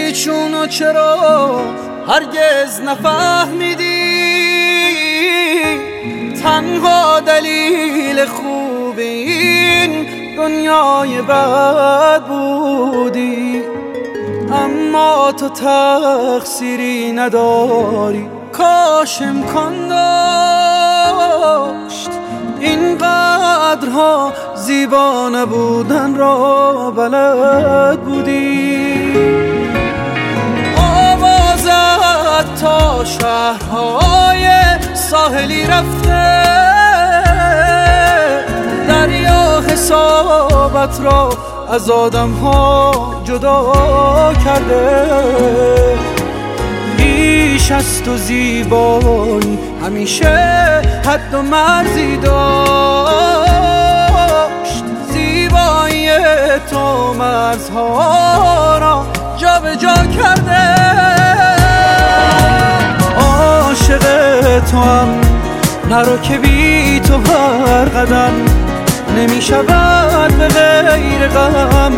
چونو چرا هرگز نفهمیدی؟ تنها دلیل خوب این دنیای بد بودی، اما تو تقصیری نداری. کاش امکان داشت اینقدرها زیبا نبودن را بلد بودی. آوازت تا شهرهای ساحلی رفته، دریا حسابت را از آدم ها جدا کرده. بیش از تو زیبایی همیشه حد و مرزی داشت، زیبایی تو مرزها را جا به جا کرده. عاشق تو هم نرو که بی تو هر قدم نمی شود به غیر غم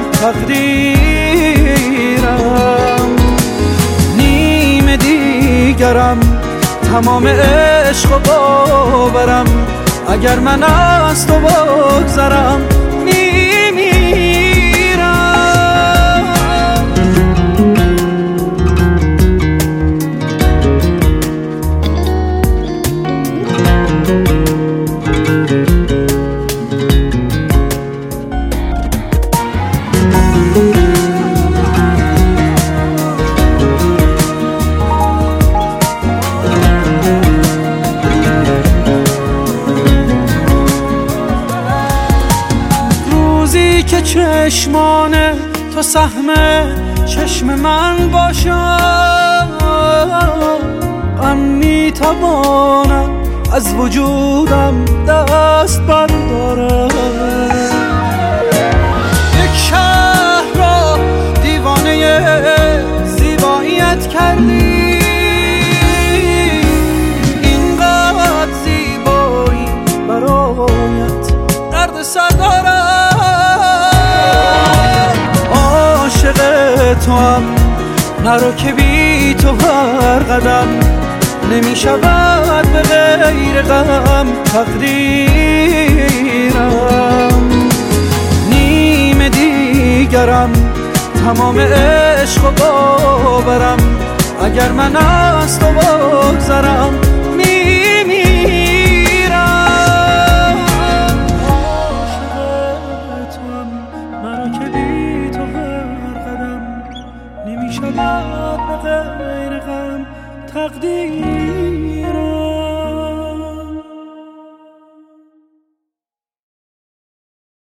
تقدیرم. نیم دیگرم تمام عشق و باورم، اگر من از تو بگذرم که چشمان تو سهم چشم من باشد، غم میتوانم از وجودم دست بردارم. یک شهر را دیوانه زیباییت کردی، اینقدر زیبایی برایت درد سر دارم. تو هم نرو که بی تو هر قدم نمی شود به غیر غم تقدیرم. نیم دیگرم تمام عشق و باورم، اگر من از تو بگذرم میمیرم. عاشق تو هم نرو که بی تو نمی شود به غیر غم تقدیر.